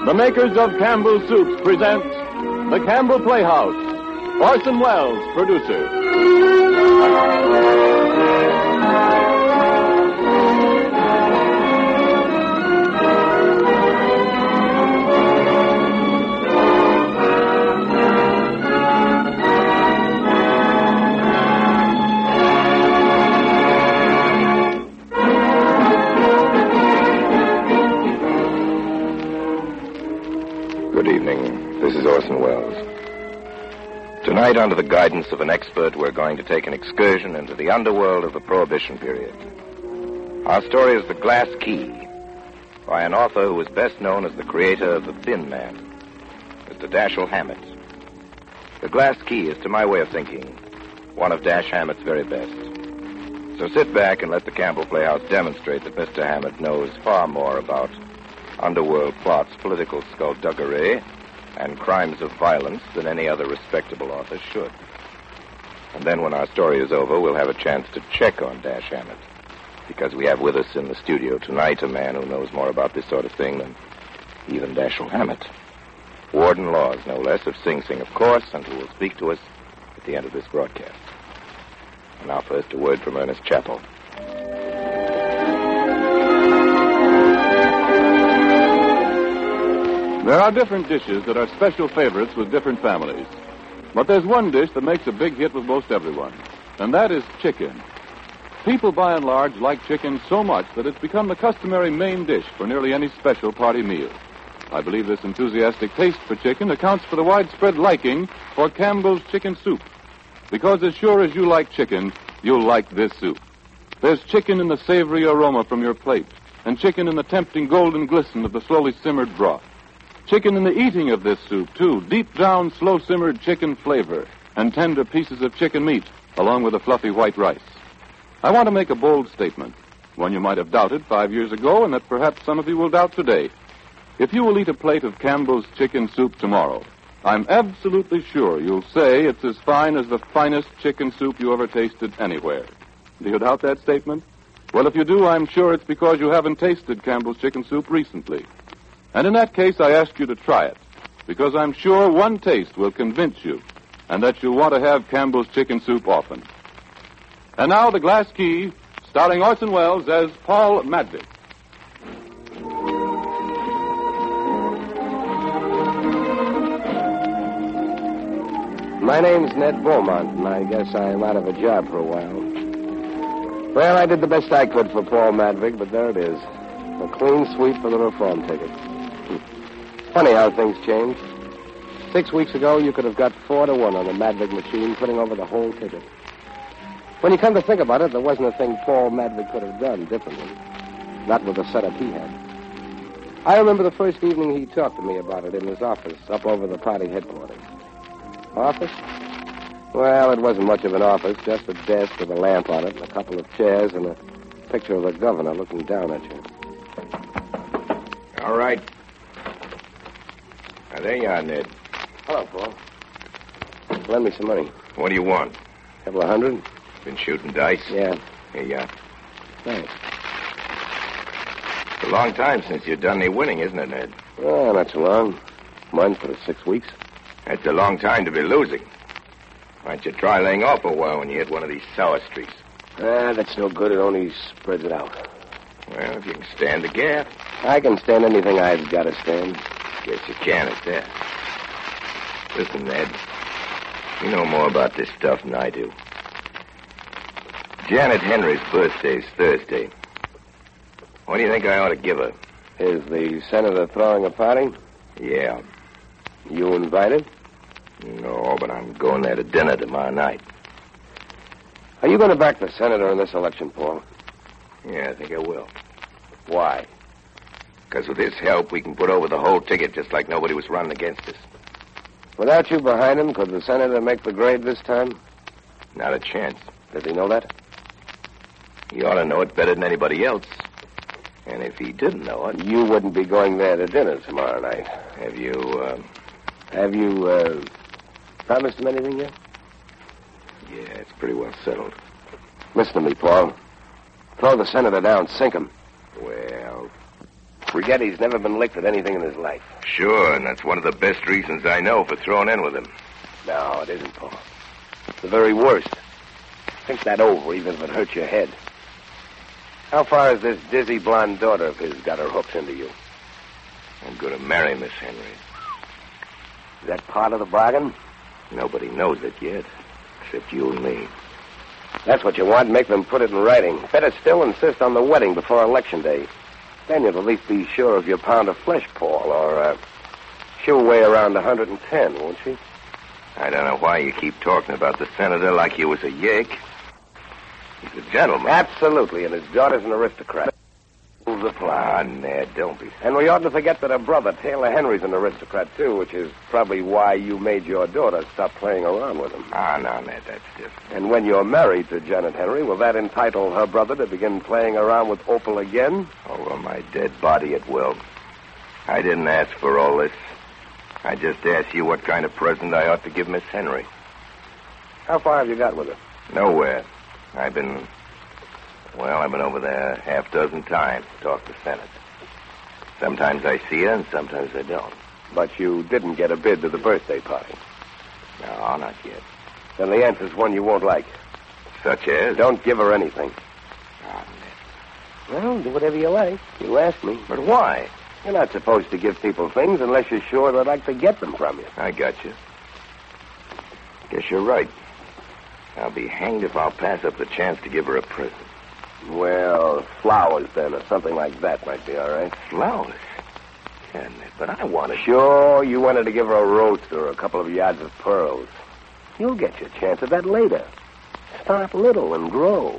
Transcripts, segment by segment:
The makers of Campbell Soups present The Campbell Playhouse. Orson Welles, producer. Good evening. This is Orson Welles. Tonight, under the guidance of an expert, we're going to take an excursion into the underworld of the Prohibition period. Our story is The Glass Key, by an author who is best known as the creator of The Thin Man, Mr. Dashiell Hammett. The Glass Key is, to my way of thinking, one of Dash Hammett's very best. So sit back and let the Campbell Playhouse demonstrate that Mr. Hammett knows far more about underworld plots, political skullduggery, and crimes of violence than any other respectable author should. And then when our story is over, we'll have a chance to check on Dash Hammett, because we have with us in the studio tonight a man who knows more about this sort of thing than even Dashiell Hammett. Warden Laws, no less, of Sing Sing, of course, and who will speak to us at the end of this broadcast. And now first a word from Ernest Chappell. There are different dishes that are special favorites with different families. But there's one dish that makes a big hit with most everyone, and that is chicken. People, by and large, like chicken so much that it's become the customary main dish for nearly any special party meal. I believe this enthusiastic taste for chicken accounts for the widespread liking for Campbell's Chicken Soup. Because as sure as you like chicken, you'll like this soup. There's chicken in the savory aroma from your plate, and chicken in the tempting golden glisten of the slowly simmered broth. Chicken in the eating of this soup, too. Deep down, slow-simmered chicken flavor and tender pieces of chicken meat, along with a fluffy white rice. I want to make a bold statement, one you might have doubted 5 years ago and that perhaps some of you will doubt today. If you will eat a plate of Campbell's Chicken Soup tomorrow, I'm absolutely sure you'll say it's as fine as the finest chicken soup you ever tasted anywhere. Do you doubt that statement? Well, if you do, I'm sure it's because you haven't tasted Campbell's Chicken Soup recently. And in that case, I ask you to try it, because I'm sure one taste will convince you, and that you'll want to have Campbell's Chicken Soup often. And now, The Glass Key, starring Orson Welles as Paul Madvig. My name's Ned Beaumont, and I guess I'm out of a job for a while. Well, I did the best I could for Paul Madvig, but there it is. A clean sweep for the reform ticket. Funny how things change. 6 weeks ago, you could have got 4-1 on the Madvig machine, putting over the whole ticket. When you come to think about it, there wasn't a thing Paul Madvig could have done differently. Not with the setup he had. I remember the first evening he talked to me about it in his office up over the party headquarters. Office? Well, it wasn't much of an office, just a desk with a lamp on it and a couple of chairs and a picture of the governor looking down at you. All right. Now, there you are, Ned. Hello, Paul. Lend me some money. What do you want? Couple of $100? Been shooting dice? Yeah. Here you are. Thanks. It's a long time since you've done any winning, isn't it, Ned? Oh, not so long. Mine's for 6 weeks. That's a long time to be losing. Why don't you try laying off a while when you hit one of these sour streaks? That's no good. It only spreads it out. Well, if you can stand the gap. I can stand anything I've got to stand. Guess you can at that. Listen, Ned. You know more about this stuff than I do. Janet Henry's birthday's Thursday. What do you think I ought to give her? Is the senator throwing a party? Yeah. You invited? No, but I'm going there to dinner tomorrow night. Are you going to back the senator in this election, Paul? Yeah, I think I will. Why? Because with his help, we can put over the whole ticket just like nobody was running against us. Without you behind him, could the senator make the grade this time? Not a chance. Does he know that? He ought to know it better than anybody else. And if he didn't know it... You wouldn't be going there to dinner tomorrow night. Have you promised him anything yet? Yeah, it's pretty well settled. Listen to me, Paul. Throw the senator down. Sink him. Well, Forget he's never been licked at anything in his life. Sure, and that's one of the best reasons I know for throwing in with him. No, it isn't, Paul. It's the very worst. Think that over, even if it hurts your head. How far has this dizzy blonde daughter of his got her hooks into you? I'm going to marry Miss Henry. Is that part of the bargain? Nobody knows it yet, except you and me. That's what you want. Make them put it in writing. Better still, insist on the wedding before Election Day. Then you'll at least be sure of your pound of flesh, Paul, or she'll weigh around 110, won't she? I don't know why you keep talking about the senator like he was a yake. He's a gentleman. Absolutely, and his daughter's an aristocrat. Rules apply. Ah, Ned, don't be... And we oughtn't to forget that her brother, Taylor Henry's an aristocrat, too, which is probably why you made your daughter stop playing around with him. Ah, no, Ned, that's different. And when you're married to Janet Henry, will that entitle her brother to begin playing around with Opal again? Over my dead body it will. I didn't ask for all this. I just asked you what kind of present I ought to give Miss Henry. How far have you got with her? Nowhere. I've been over there half dozen times to talk to Senate. Sometimes I see her and sometimes I don't. But you didn't get a bid to the birthday party? No, not yet. Then the answer's one you won't like. Such as? Don't give her anything. Oh, Well, do whatever you like. You ask me. but why? You're not supposed to give people things unless you're sure they'd like to get them from you. I got you. Guess you're right. I'll be hanged if I'll pass up the chance to give her a present. Well, flowers, then, or something like that might be all right. Flowers? Yeah, Ned, but I want to... Sure, you wanted to give her a roast or a couple of yards of pearls. You'll get your chance of that later. Start little and grow.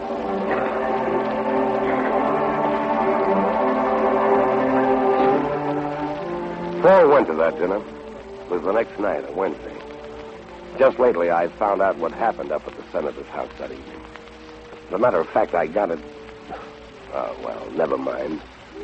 Paul went to that dinner. It was the next night, a Wednesday. Just lately, I found out what happened up at the senator's house that evening. As a matter of fact, I got it... Oh, well, never mind.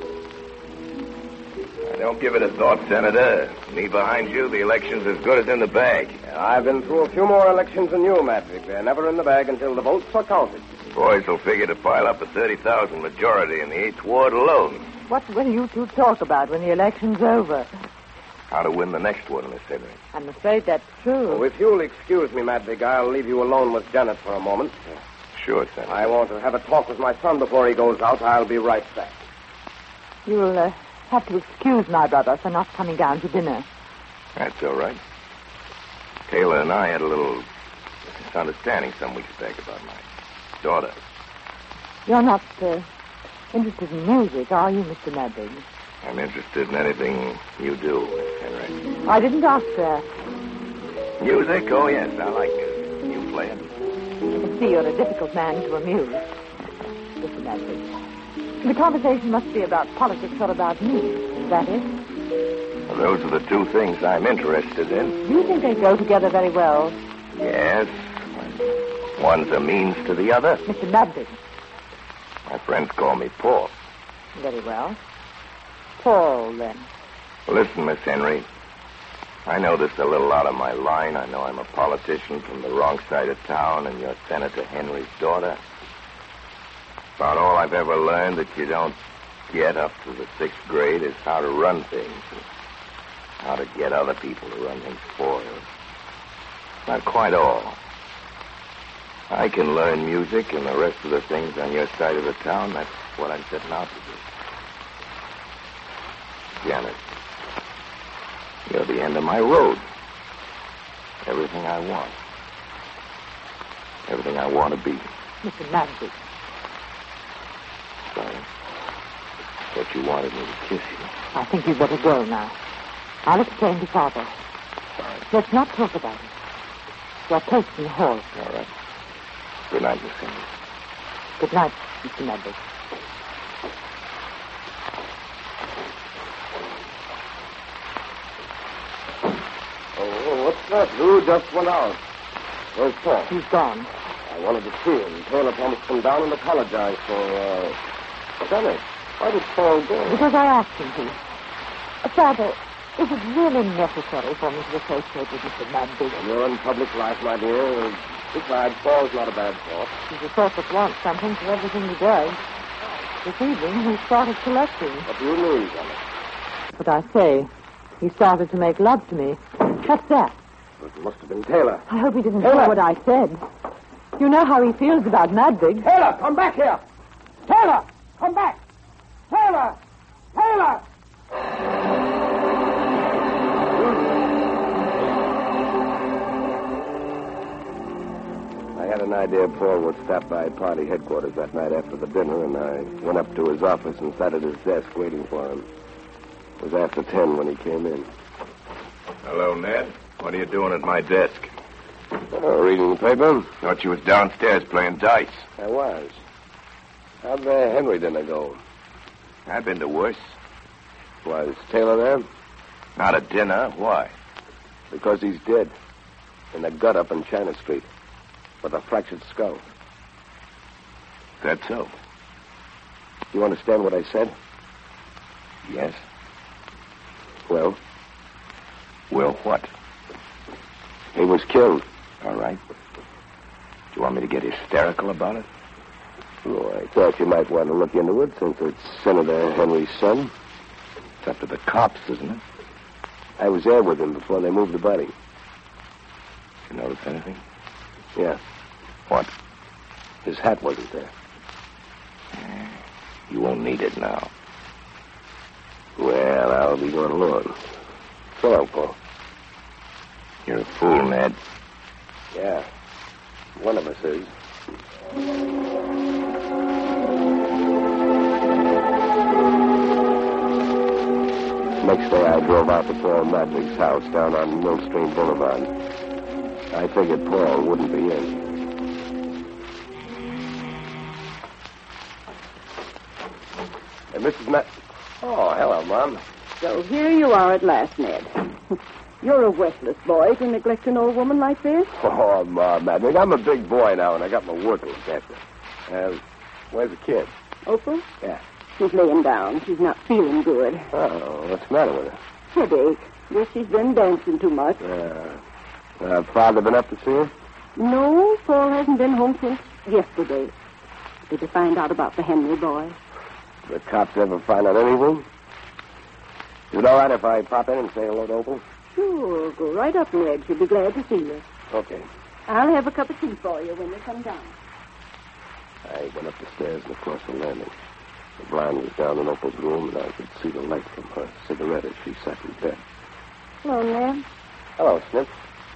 Don't give it a thought, Senator. Me behind you, the election's as good as in the bag. I've been through a few more elections than you, Madvick. They're never in the bag until the votes are counted. Boys will figure to pile up a 30,000 majority in the 8th Ward alone. What will you two talk about when the election's over? How to win the next one, Miss Henry. I'm afraid that's true. Oh, if you'll excuse me, Madvick, I'll leave you alone with Janet for a moment. Sure, Senator. I want to have a talk with my son before he goes out. I'll be right back. You'll have to excuse my brother for not coming down to dinner. That's all right. Taylor and I had a little misunderstanding some weeks back about my daughter. You're not interested in music, are you, Mr. Madden? I'm interested in anything you do, Miss Henry. I didn't ask that. Music? Oh, yes, I like music. You play it? I can see you're a difficult man to amuse. Mr. Madden. The conversation must be about politics or about me. Is that it? Well, those are the two things I'm interested in. Do you think they go together very well? Yes. One's a means to the other. Mr. Madden. My friends call me Paul. Very well. Paul, then. Listen, Miss Henry. I know this is a little out of my line. I know I'm a politician from the wrong side of town, and you're Senator Henry's daughter. About all I've ever learned that you don't get up to the 6th grade is how to run things and how to get other people to run things for you. Not quite all. I can learn music and the rest of the things on your side of the town. That's what I'm setting out to do. Janet, you're the end of my road. Everything I want. Everything I want to be. Mr. Madden. Sorry. Thought you wanted me to kiss you. I think you'd better go now. I'll explain to Father. Sorry. Let's not talk about it. We're close in the hall. All right. Good night, Miss Henry. Good night, Mr. Madden. Oh, what's that? Who just went out? Where's Paul? He's gone. I wanted to see him. Taylor promised to come down and apologize for, Janet. Why did Paul go? Because I asked him to. Father, is it really necessary for me to associate with Mr. Madden? When you're in public life, my dear, besides, Paul's not a bad sort. He's the sort that wants something for everything he does. this evening, he started collecting. What do you mean, Johnny? What I say. He started to make love to me. What's that? It must have been Taylor. I hope he didn't hear what I said. You know how he feels about Madvig. Taylor, come back here! Taylor, come back! Taylor! Taylor! I had an idea Paul would stop by party headquarters that night after the dinner, and I went up to his office and sat at his desk waiting for him. It was after 10 when he came in. Hello, Ned. What are you doing at my desk? Reading the paper? Thought you was downstairs playing dice. I was. How'd the Henry dinner go? I've been to worse. Was Taylor there? Not a dinner. Why? Because he's dead. In the gut up in China Street. With a fractured skull. That so? You understand what I said? Yes. Well? Well, what? He was killed. All right. Do you want me to get hysterical about it? Oh, I thought you might want to look into it since it's Senator Henry's son. It's up to the cops, isn't it? I was there with him before they moved the body. You notice anything? Yeah. What? His hat wasn't there. You won't need it now. Well, I'll be going along. So long, Paul. You're a fool, Ned. Yeah. One of us is. Next day, I drove out to Paul Madvig's house down on Millstream Boulevard. I figured Paul wouldn't be in. Hey, Mrs. Oh, hello, Mom. So here you are at last, Ned. You're a worthless boy to neglect an old woman like this. Oh, Mom, Madvig, I'm a big boy now, and I got my work to look after. Where's the kid? Opal? Yeah. She's laying down. She's not feeling good. Oh, what's the matter with her? Headache. Guess she's been dancing too much. Father been up to see her? No, Paul hasn't been home since yesterday. Did they find out about the Henry boy? The cops ever find out anything? Is it all right if I pop in and say hello to Opal? Sure, go right up, Ned. She'll be glad to see you. Okay. I'll have a cup of tea for you when they come down. I went up the stairs and across the landing. The blind was down in Opal's room, and I could see the light from her cigarette as she sat in bed. Hello, Ned. Hello, Snip.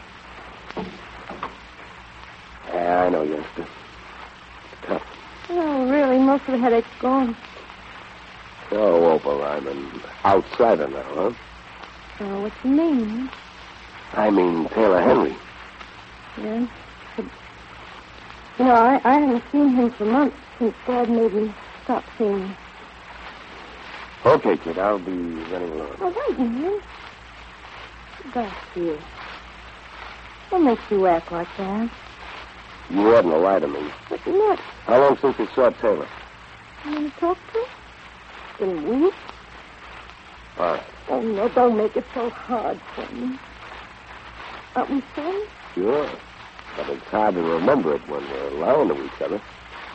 Yeah, I know, youngster. It's tough. Oh, really? Most of the headache's gone. So, Opal, I'm an outsider now, huh? Oh, what's your name? I mean Taylor Henry. Yeah. But, you know, I haven't seen him for months since Dad made me stop seeing him. Okay, kid, I'll be running along. Oh, wait a minute. Back here. What makes you act like that? You oughtn't to lie to me. But Ned, How long since you saw Taylor? you want to talk to him? Been weeks? All right. Oh, no, don't make it so hard for me. Aren't we friends? Sure. But it's hard to remember it when we're alone to each other.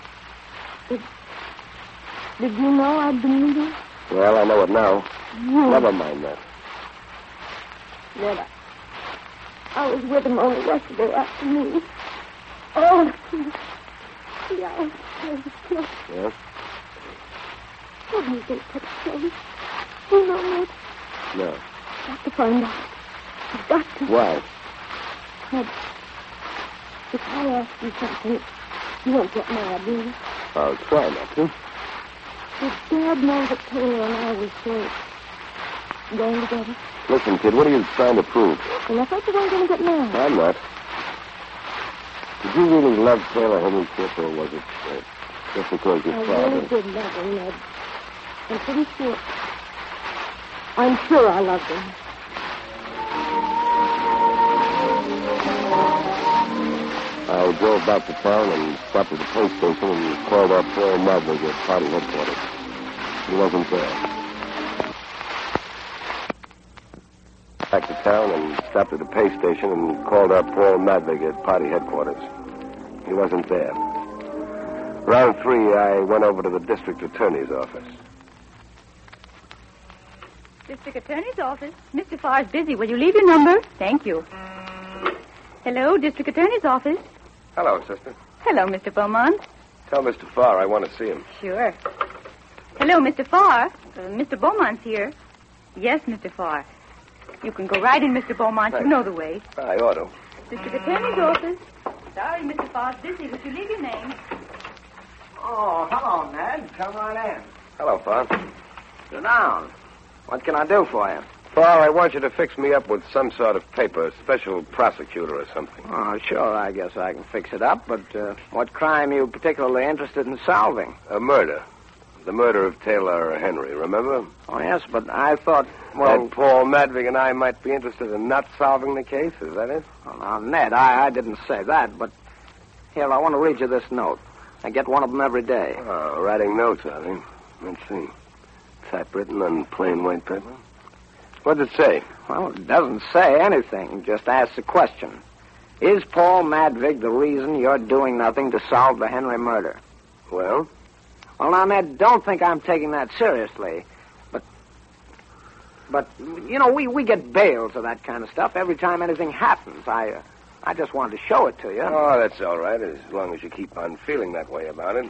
Did you know I'd been leaving? Well, I know it now. Never mind that. Ned, I was with him only yesterday afternoon. Oh, the hours was killed. Yes? What do you think could have killed him? You know, Ned, No. I've got to find out. I've got to. Why? Ned, if I ask you something, you won't get mad, will you? I'll try not to. Did Dad know that Taylor and I were still going together? Listen, kid, what are you trying to prove? And I thought you weren't going to get mad. I'm not. Did you really love Taylor Henry, Chip, or was it just because your I father... really did love him, Ned. I'm pretty sure. I'm sure I loved him. I drove back to town and stopped at the police station and called up Paul Madvig at party headquarters. He wasn't there. Back to town and stopped at the pay station and called up Paul Madvig at party headquarters. He wasn't there. Around 3, I went over to the district attorney's office. District Attorney's office. Mr. Farr's busy. Will you leave your number? Thank you. Hello, District Attorney's office. Hello, sister. Hello, Mr. Beaumont. Tell Mr. Farr I want to see him. Sure. Hello, Mr. Farr. Mr. Beaumont's here. Yes, Mr. Farr. You can go right in, Mr. Beaumont. Thanks. You know the way. I ought to. District Attorney's office. Sorry, Mr. Farr's busy. Would you leave your name? Oh, hello, Ned. Come on in. Hello, Farr. Sit down. What can I do for you? Farr, I want you to fix me up with some sort of paper, special prosecutor or something. Oh, sure, I guess I can fix it up, but what crime are you particularly interested in solving? A murder. The murder of Taylor Henry, remember? Oh, yes, but I thought, well... That Paul Madvig and I might be interested in not solving the case, is that it? Oh, now, Ned, I didn't say that, but... Here, I want to read you this note. I get one of them every day. Oh, writing notes, are they? Let's see. Typewritten on plain white paper. What does it say? Well, it doesn't say anything. It just asks a question. Is Paul Madvig the reason you're doing nothing to solve the Henry murder? Well? Well, now, Ned, don't think I'm taking that seriously. But you know, we get bails of that kind of stuff every time anything happens. I just wanted to show it to you. Oh, that's all right, as long as you keep on feeling that way about it.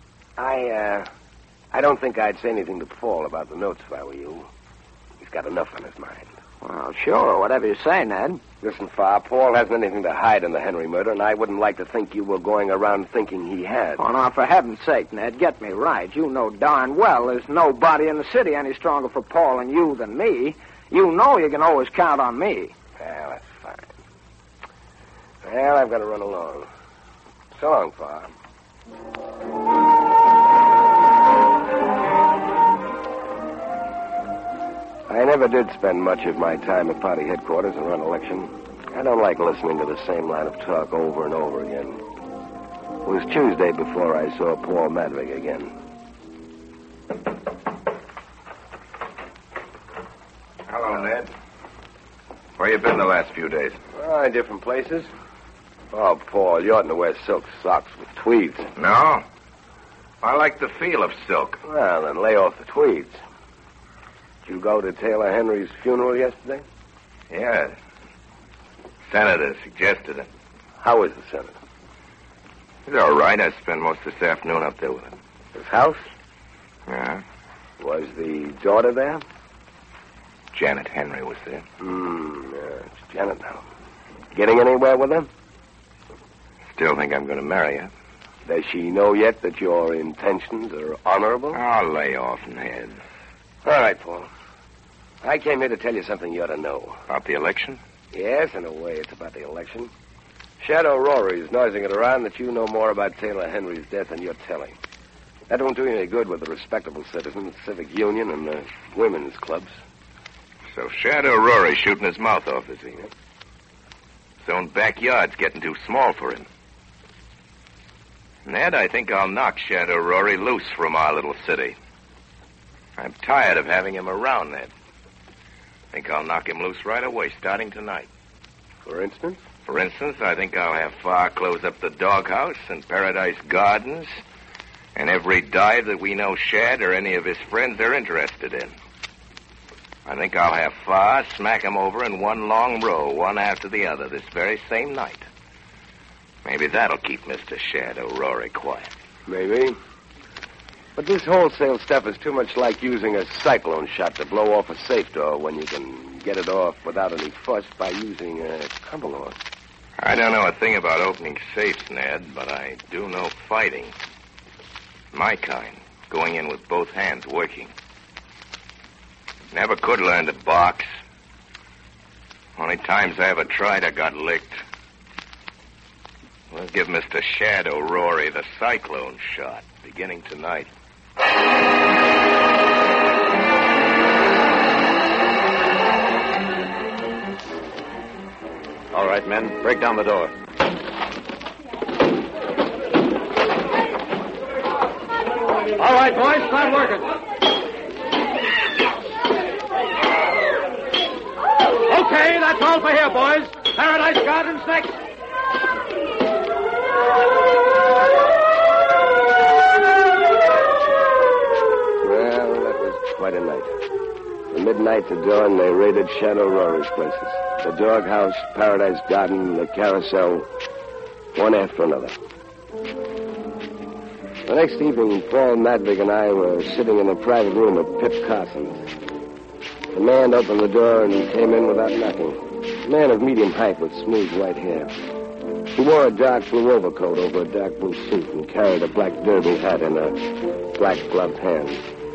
I don't think I'd say anything to Paul about the notes if I were you. He's got enough on his mind. Well, sure, whatever you say, Ned. Listen, Farr, Paul hasn't anything to hide in the Henry murder, and I wouldn't like to think you were going around thinking he had. Oh, now, for heaven's sake, Ned, get me right. You know darn well there's nobody in the city any stronger for Paul and you than me. You know you can always count on me. Well, that's fine. Well, I've got to run along. So long, Farr. I never did spend much of my time at party headquarters around election. I don't like listening to the same line of talk over and over again. It was Tuesday before I saw Paul Madvig again. Hello, Ned. Where you been the last few days? In different places. Oh, Paul, you oughtn't to wear silk socks with tweeds. No. I like the feel of silk. Well, then lay off the tweeds. Did you go to Taylor Henry's funeral yesterday? Yeah. Senator suggested it. How is the senator? He's all right. I spent most this afternoon up there with him. His house? Yeah. Was the daughter there? Janet Henry was there. Yeah, it's Janet now. Getting anywhere with her? Still think I'm going to marry her. Does she know yet that your intentions are honorable? Oh, lay off, Ned. All right, Paul. I came here to tell you something you ought to know. About the election? Yes, in a way, it's about the election. Shadow Rory's noising it around that you know more about Taylor Henry's death than you're telling. That won't do you any good with the respectable citizens, civic union, and the women's clubs. So Shadow Rory's shooting his mouth off, is he? His own backyard's getting too small for him. Ned, I think I'll knock Shadow Rory loose from our little city. I'm tired of having him around, Ned. I think I'll knock him loose right away, starting tonight. For instance? For instance, I think I'll have Farr close up the doghouse and Paradise Gardens and every dive that we know Shad or any of his friends are interested in. I think I'll have Farr smack him over in one long row, one after the other, this very same night. Maybe that'll keep Mr. Shadow Rory quiet. Maybe. But this wholesale stuff is too much like using a cyclone shot to blow off a safe door when you can get it off without any fuss by using a cumberlaw. I don't know a thing about opening safes, Ned, but I do know fighting. My kind, going in with both hands working. Never could learn to box. Only times I ever tried, I got licked. We'll give Mr. Shadow Rory the cyclone shot, beginning tonight. All right, men, break down the door. All right, boys, start working. Okay, that's all for here, boys. Paradise Gardens next. From midnight to dawn, they raided Shadow Rory's places. The doghouse, Paradise Garden, the carousel, one after another. The next evening, Paul Madvig and I were sitting in a private room at Pip Carson's. The man opened the door and came in without knocking. A man of medium height with smooth white hair. He wore a dark blue overcoat over a dark blue suit and carried a black derby hat in a black gloved hand.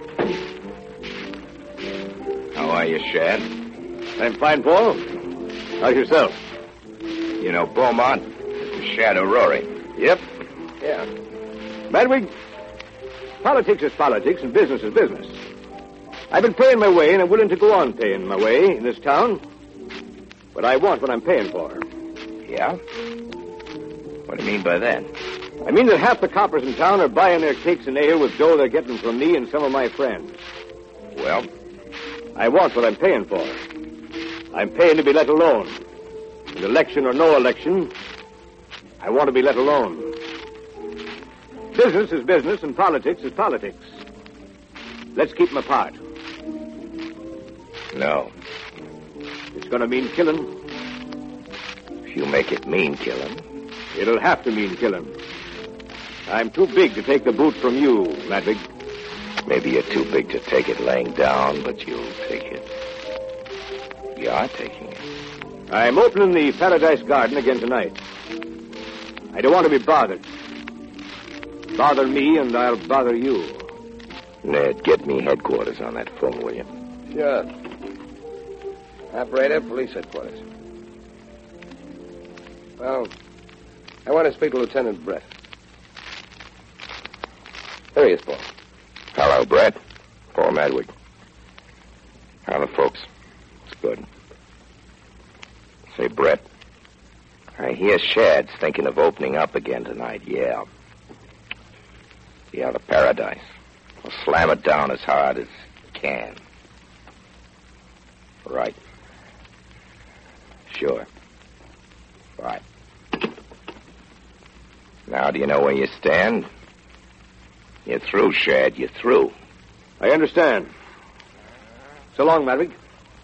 How are you, Shad? I'm fine, Paul. How's yourself? You know Beaumont? Mr. Shadow Rory. Yep. Yeah. Madwig, politics is politics and business is business. I've been paying my way and I'm willing to go on paying my way in this town. But I want what I'm paying for. Yeah? What do you mean by that? I mean that half the coppers in town are buying their cakes and ale with dough they're getting from me and some of my friends. Well? I want what I'm paying for. I'm paying to be let alone. And election or no election, I want to be let alone. Business is business and politics is politics. Let's keep them apart. No. It's going to mean killing. If you make it mean killing. It'll have to mean killing. I'm too big to take the boot from you, Madvig. Maybe you're too big to take it laying down, but you'll take it. You are taking it. I'm opening the Paradise Garden again tonight. I don't want to be bothered. Bother me and I'll bother you. Ned, get me headquarters on that phone, will you? Sure. Operator, police headquarters. Well, I want to speak to Lieutenant Brett. There he is, Paul. Hello, Brett. Paul Madwig. How are the folks? It's good. Say, Brett, I hear Shad's thinking of opening up again tonight, yeah. Yeah, the Paradise. I'll slam it down as hard as can. Right. Sure. Right. Now, do you know where you stand? You're through, Shad. You're through. I understand. So long, Madvig.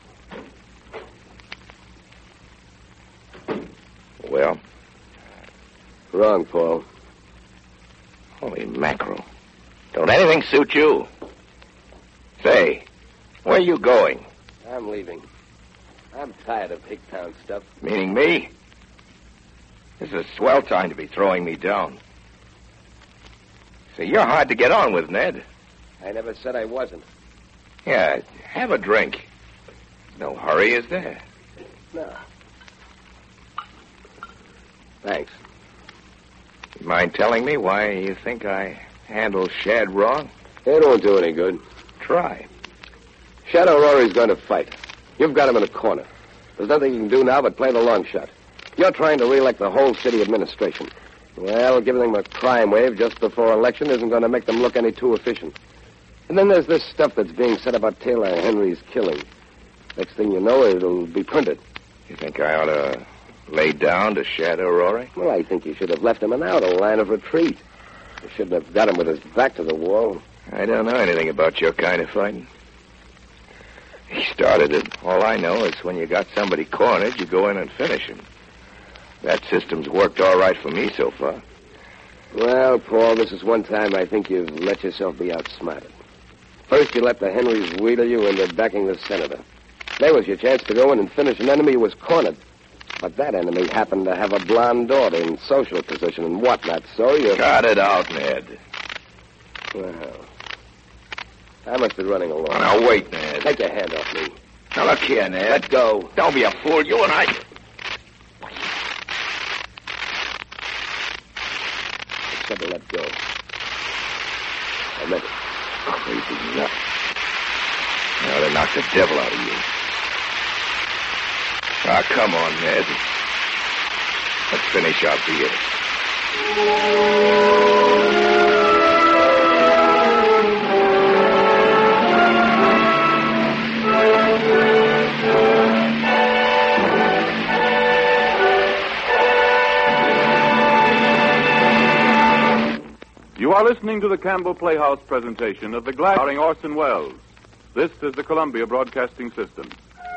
Well? Wrong, Paul. Holy mackerel. Don't anything suit you? Say, where are you going? I'm leaving. I'm tired of Hicktown stuff. Meaning me? This is a swell time to be throwing me down. So you're hard to get on with, Ned. I never said I wasn't. Yeah, have a drink. No hurry, is there? No. Thanks. You mind telling me why you think I handled Shad wrong? It won't do any good. Try. Shadow Rory's going to fight. You've got him in a corner. There's nothing you can do now but play the long shot. You're trying to re-elect the whole city administration. Well, giving them a crime wave just before election isn't going to make them look any too efficient. And then there's this stuff that's being said about Taylor Henry's killing. Next thing you know, it'll be printed. You think I ought to lay down to Shadow Rory? Well, I think you should have left him an out, a line of retreat. You shouldn't have got him with his back to the wall. I don't know anything about your kind of fighting. He started it. All I know is when you got somebody cornered, you go in and finish him. That system's worked all right for me so far. Well, Paul, this is one time I think you've let yourself be outsmarted. First, you let the Henrys wheedle you into backing the senator. There was your chance to go in and finish an enemy who was cornered. But that enemy happened to have a blonde daughter in social position and whatnot, so you... Cut it out, Ned. Well, I must be running along. Oh, now, wait, Ned. Take your hand off me. Now, look here, Ned. Let go. Don't be a fool. You and I... Said to let go. I meant it. Crazy nut. Now to knock the devil out of you. Ah, come on, Ned. Let's finish our beer. You are listening to the Campbell Playhouse presentation of The Glass, starring Orson Welles. This is the Columbia Broadcasting System.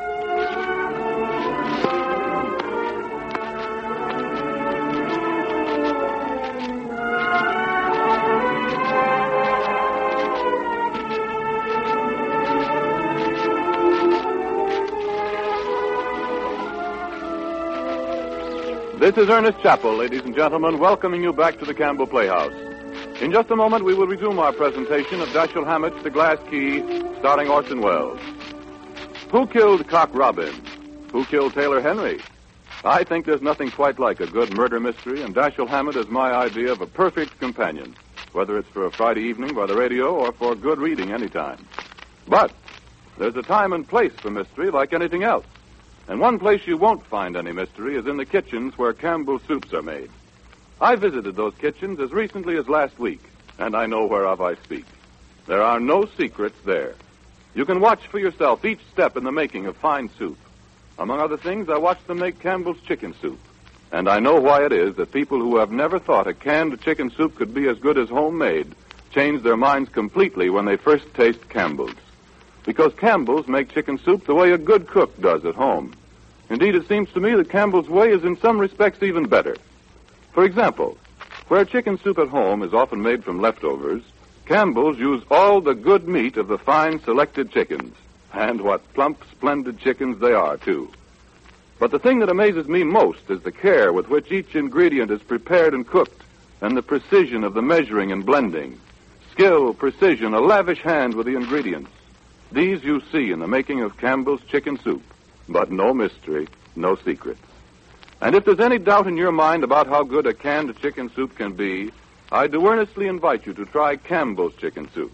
This is Ernest Chappell, ladies and gentlemen, welcoming you back to the Campbell Playhouse. In just a moment, we will resume our presentation of Dashiell Hammett's The Glass Key, starring Orson Welles. Who killed Cock Robin? Who killed Taylor Henry? I think there's nothing quite like a good murder mystery, and Dashiell Hammett is my idea of a perfect companion, whether it's for a Friday evening by the radio or for good reading anytime. But there's a time and place for mystery like anything else. And one place you won't find any mystery is in the kitchens where Campbell's soups are made. I visited those kitchens as recently as last week, and I know whereof I speak. There are no secrets there. You can watch for yourself each step in the making of fine soup. Among other things, I watched them make Campbell's chicken soup. And I know why it is that people who have never thought a canned chicken soup could be as good as homemade change their minds completely when they first taste Campbell's. Because Campbell's make chicken soup the way a good cook does at home. Indeed, it seems to me that Campbell's way is in some respects even better. For example, where chicken soup at home is often made from leftovers, Campbell's use all the good meat of the fine selected chickens. And what plump, splendid chickens they are, too. But the thing that amazes me most is the care with which each ingredient is prepared and cooked, and the precision of the measuring and blending. Skill, precision, a lavish hand with the ingredients. These you see in the making of Campbell's chicken soup. But no mystery, no secrets. And if there's any doubt in your mind about how good a canned chicken soup can be, I do earnestly invite you to try Campbell's chicken soup.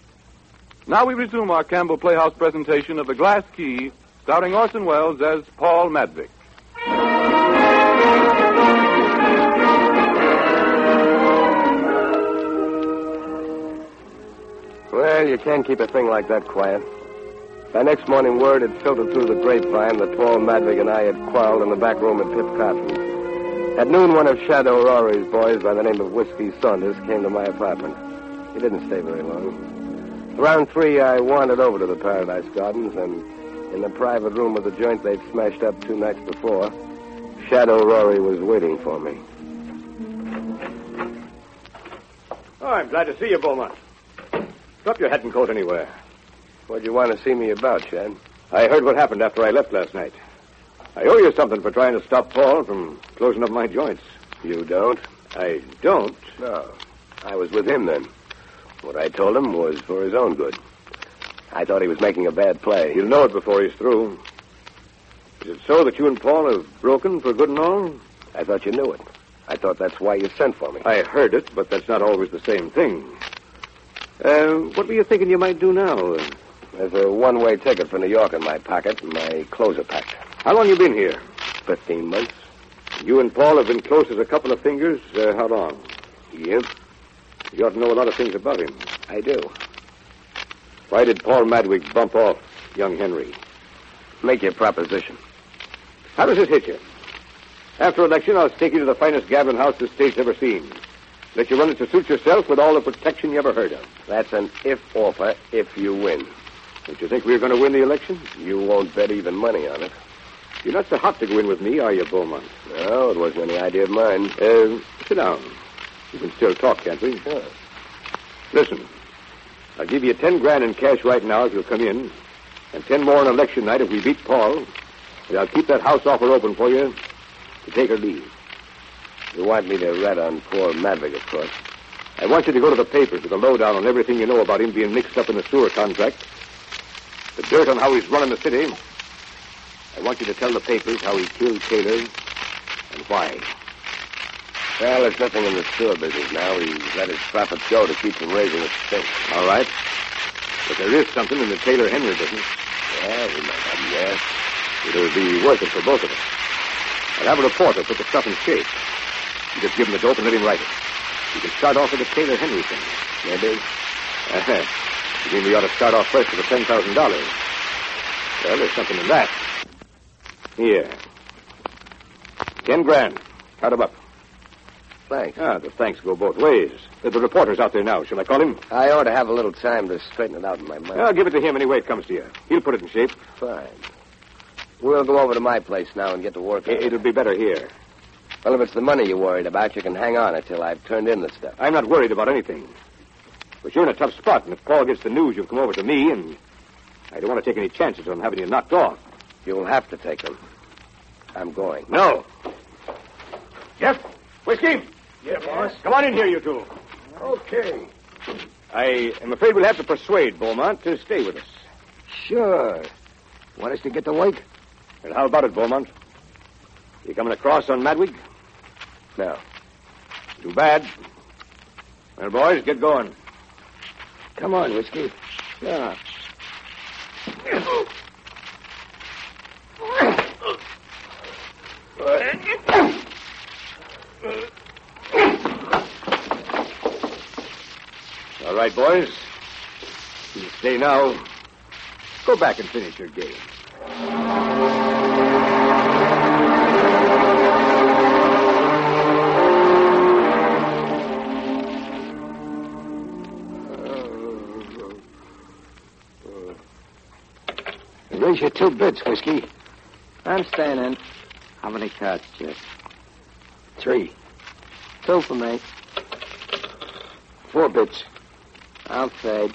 Now we resume our Campbell Playhouse presentation of The Glass Key, starring Orson Welles as Paul Madvig. Well, you can't keep a thing like that quiet. By next morning, word had filtered through the grapevine that Paul Madvig and I had quarreled in the back room at Pip Cotton's. At noon, one of Shadow Rory's boys by the name of Whiskey Saunders came to my apartment. He didn't stay very long. Around 3, I wandered over to the Paradise Gardens, and in the private room of the joint they'd smashed up 2 nights before, Shadow Rory was waiting for me. Oh, I'm glad to see you, Beaumont. Drop your hat and coat anywhere. What'd you want to see me about, Shad? I heard what happened after I left last night. I owe you something for trying to stop Paul from closing up my joints. You don't? I don't? No. I was with him then. What I told him was for his own good. I thought he was making a bad play. He'll know it before he's through. Is it so that you and Paul have broken for good and all? I thought you knew it. I thought that's why you sent for me. I heard it, but that's not always the same thing. What were you thinking you might do now? There's a one-way ticket for New York in my pocket, and my clothes are packed. How long you been here? 15 months. You and Paul have been close as a couple of fingers. How long? Yeah. You ought to know a lot of things about him. I do. Why did Paul Madvig bump off young Henry? Make your proposition. How does it hit you? After election, I'll take you to the finest gambling house the state's ever seen. Let you run it to suit yourself with all the protection you ever heard of. That's an if offer if you win. Don't you think we're going to win the election? You won't bet even money on it. You're not so hot to go in with me, are you, Beaumont? No, it wasn't any idea of mine. Sit down. We can still talk, can't we? Sure. Listen, I'll give you 10 grand in cash right now if you'll come in, and 10 more on election night if we beat Paul. And I'll keep that house offer open for you to take or leave. You want me to rat on poor Madvig, of course. I want you to go to the papers with a lowdown on everything you know about him being mixed up in the sewer contract. The dirt on how he's running the city. I want you to tell the papers how he killed Taylor and why. Well, there's nothing in the sewer business now. He's let his profits go to keep from raising his stink. All right. But there is something in the Taylor Henry business. Yeah, we might have gas. It'll be worth it for both of us. I'll have a reporter put the stuff in shape. You just give him the dope and let him write it. You can start off with the Taylor Henry thing. Maybe. You mean we ought to start off first with the $10,000? Well, there's something in that. Here. 10 grand. Count 'em up. Thanks. Ah, the thanks go both ways. The reporter's out there now. Shall I call him? I ought to have a little time to straighten it out in my mind. I'll give it to him any way it comes to you. He'll put it in shape. Fine. We'll go over to my place now and get to work on it. It'll be better here. Well, if it's the money you're worried about, you can hang on until I've turned in the stuff. I'm not worried about anything. But you're in a tough spot, and if Paul gets the news, you've come over to me, and I don't want to take any chances on having you knocked off. You'll have to take them. I'm going. No. Jeff, whiskey? Yeah, boss. Come on in here, you two. Okay. I am afraid we'll have to persuade Beaumont to stay with us. Sure. Want us to get to work? Well, how about it, Beaumont? You coming across on Madwig? No. Too bad. Well, boys, get going. Come on, Whiskey. Yeah. All right, boys. You stay now. Go back and finish your game. Raise your 2 bits, Whiskey. I'm staying in. How many cards, Jeff? 3. 2 for me. 4 bits. I'll fade.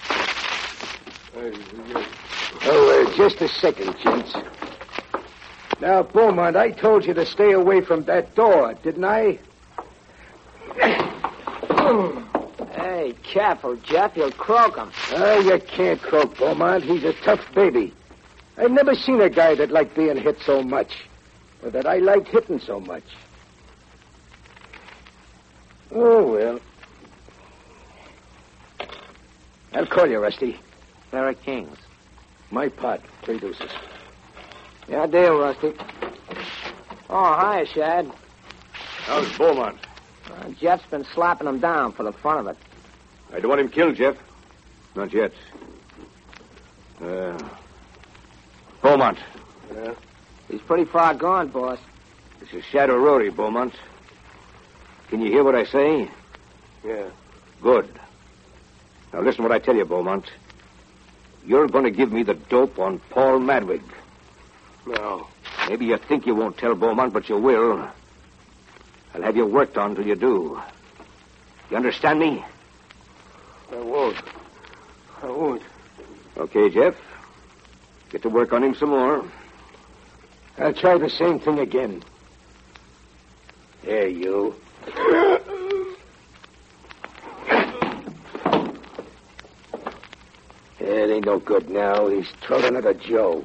Just a second, gents. Now, Beaumont, I told you to stay away from that door, didn't I? Hey, careful, Jeff. You'll croak him. Oh, you can't croak Beaumont. He's a tough baby. I've never seen a guy that liked being hit so much, or that I liked hitting so much. Oh, well. I'll call you, Rusty. There are kings. My pot, 3 deuces. Yeah, deal, Rusty. Oh, hi, Shad. How's Beaumont? Jeff's been slapping him down for the fun of it. I don't want him killed, Jeff. Not yet. Beaumont. Yeah? He's pretty far gone, boss. This is Shadow Rory, Beaumont. Can you hear what I say? Yeah. Good. Now listen what I tell you, Beaumont. You're going to give me the dope on Paul Madwig. No. Maybe you think you won't tell Beaumont, but you will. I'll have you worked on till you do. You understand me? I won't. I won't. Okay, Jeff. Get to work on him some more. I'll try the same thing again. There, you. It ain't no good now. He's throwing it at Joe.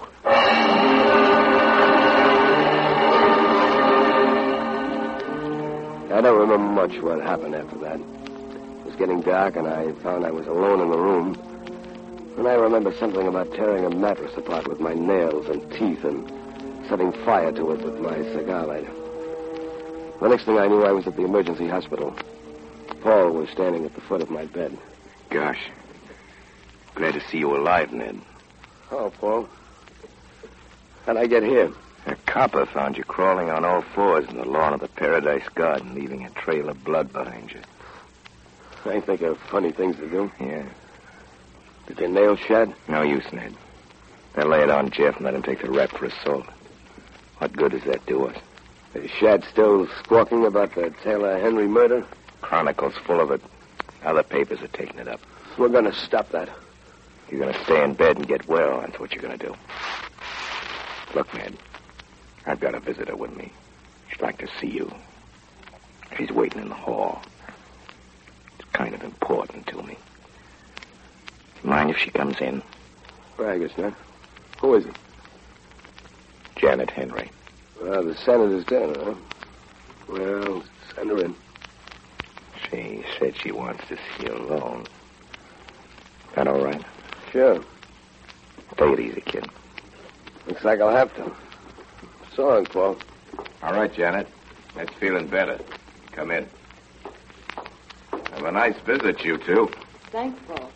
I don't remember much what happened after that. It was getting dark, and I found I was alone in the room. And I remember something about tearing a mattress apart with my nails and teeth and setting fire to it with my cigar lighter. The next thing I knew, I was at the emergency hospital. Paul was standing at the foot of my bed. Gosh. Glad to see you alive, Ned. Oh, Paul. How'd I get here? A copper found you crawling on all fours in the lawn of the Paradise Garden, leaving a trail of blood behind you. I think of funny things to do. Yeah. Did your nails shed? No use, Ned. Now lay it on Jeff and let him take the rap for assault. What good does that do us? Is Shad still squawking about the Taylor Henry murder? Chronicle's full of it. Other papers are taking it up. We're going to stop that. You're going to stay in bed and get well. That's what you're going to do. Look, Ned, I've got a visitor with me. She'd like to see you. She's waiting in the hall. It's kind of important to me. Mind if she comes in? Well, I guess not. Who is it? Janet Henry. Well, the senator's dead, huh? Well, send her in. She said she wants to see you alone. That all right? Sure. Take it easy, kid. Looks like I'll have to. So long, Paul. All right, Janet. That's feeling better. Come in. Have a nice visit, you two. Thanks, Paul.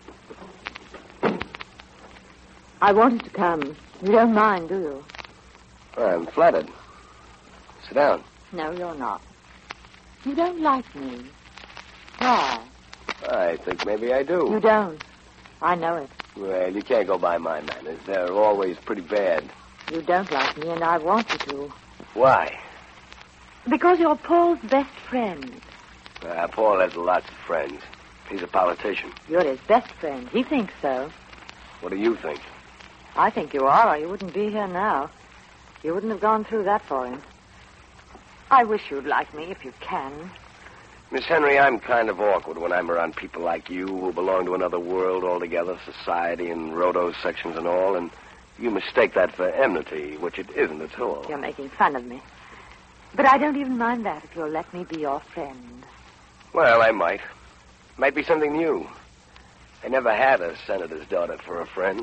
I wanted to come. You don't mind, do you? I'm flattered. Sit down. No, you're not. You don't like me. Why? I think maybe I do. You don't. I know it. Well, you can't go by my manners. They're always pretty bad. You don't like me, and I want you to. Why? Because you're Paul's best friend. Paul has lots of friends. He's a politician. You're his best friend. He thinks so. What do you think? I think you are, or you wouldn't be here now. You wouldn't have gone through that for him. I wish you'd like me if you can. Miss Henry, I'm kind of awkward when I'm around people like you who belong to another world altogether, society and Rhodos sections and all, and you mistake that for enmity, which it isn't at all. You're making fun of me. But I don't even mind that if you'll let me be your friend. Well, I might. Might be something new. I never had a senator's daughter for a friend.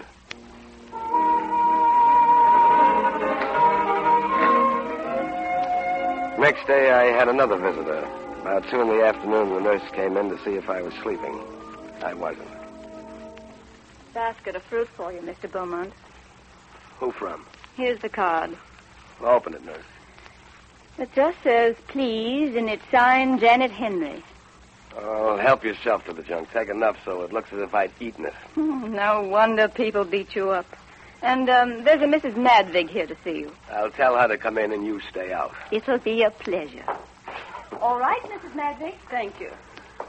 Next day, I had another visitor. About 2 in the afternoon, the nurse came in to see if I was sleeping. I wasn't. Basket of fruit for you, Mr. Beaumont. Who from? Here's the card. Open it, nurse. It just says, please, and it's signed Janet Henry. Oh, help yourself to the junk. Take enough so it looks as if I'd eaten it. No wonder people beat you up. And there's a Mrs. Madvig here to see you. I'll tell her to come in and you stay out. It'll be a pleasure. All right, Mrs. Madvig. Thank you.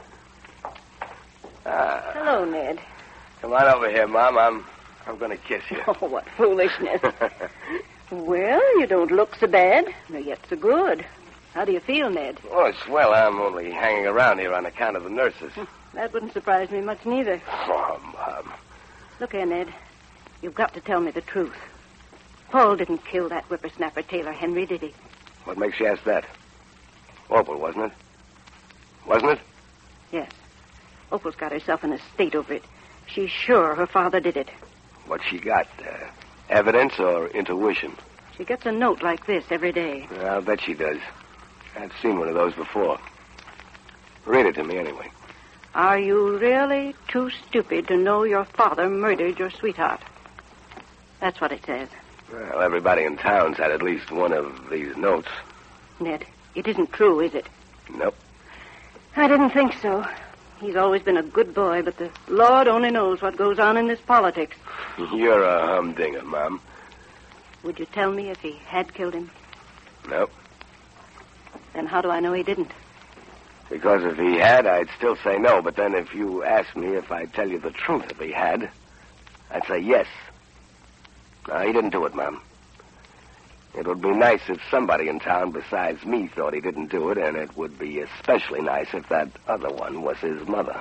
Hello, Ned. Come on over here, Mom. I'm going to kiss you. Oh, what foolishness. Well, you don't look so bad, nor yet so good. How do you feel, Ned? Oh, swell. I'm only hanging around here on account of the nurses. That wouldn't surprise me much, neither. Oh, Mom. Look here, Ned. You've got to tell me the truth. Paul didn't kill that whippersnapper Taylor Henry, did he? What makes you ask that? Opal, wasn't it? Wasn't it? Yes. Opal's got herself in a state over it. She's sure her father did it. What she got? Evidence or intuition? She gets a note like this every day. I'll bet she does. I've seen one of those before. Read it to me anyway. Are you really too stupid to know your father murdered your sweetheart? That's what it says. Well, everybody in town's had at least one of these notes. Ned, it isn't true, is it? Nope. I didn't think so. He's always been a good boy, but the Lord only knows what goes on in this politics. You're a humdinger, Mom. Would you tell me if he had killed him? Nope. Then how do I know he didn't? Because if he had, I'd still say no. But then if you asked me if I'd tell you the truth if he had, I'd say yes. No, he didn't do it, Mom. It would be nice if somebody in town besides me thought he didn't do it, and it would be especially nice if that other one was his mother.